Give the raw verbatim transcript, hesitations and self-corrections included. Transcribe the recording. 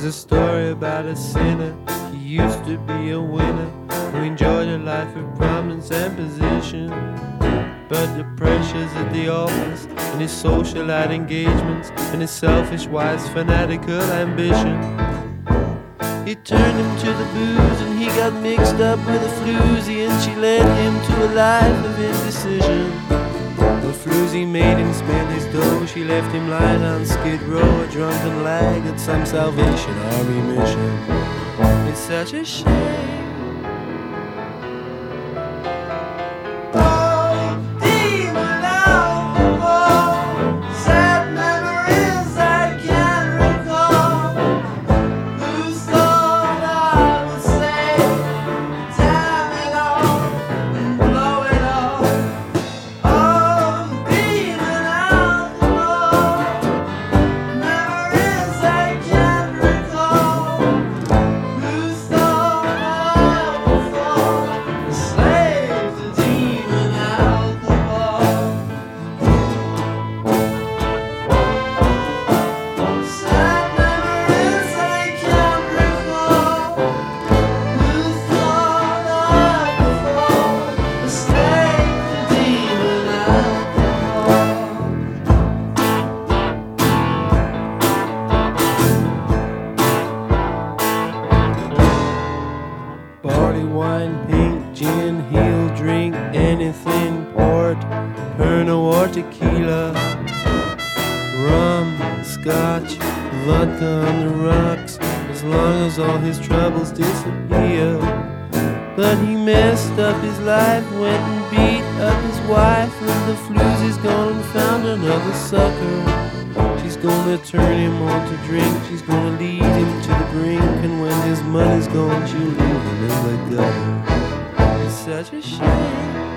a story about a sinner. He used to be a winner who enjoyed a life of prominence and position. But the pressures at the office and his socialite engagements and his selfish, wise, fanatical ambition, it turned him to the booze, and he got mixed up with a floozy, and she led him to a life of indecision. The floozy made him spend his dough. She left him lying on Skid Row, a drunken lag at some Salvation Army mission. It's such a shame. Barley wine, pink gin, he'll drink anything, port, Pernod or tequila, rum, scotch, vodka on the rocks, as long as all his troubles disappear. But he messed up his life, went and beat up his wife, and the floozy's gone and found another sucker. She's gonna turn him on to drink, she's gonna lead him to the brink, and when his money's gone, she'll leave him in the gutter. It's such a shame.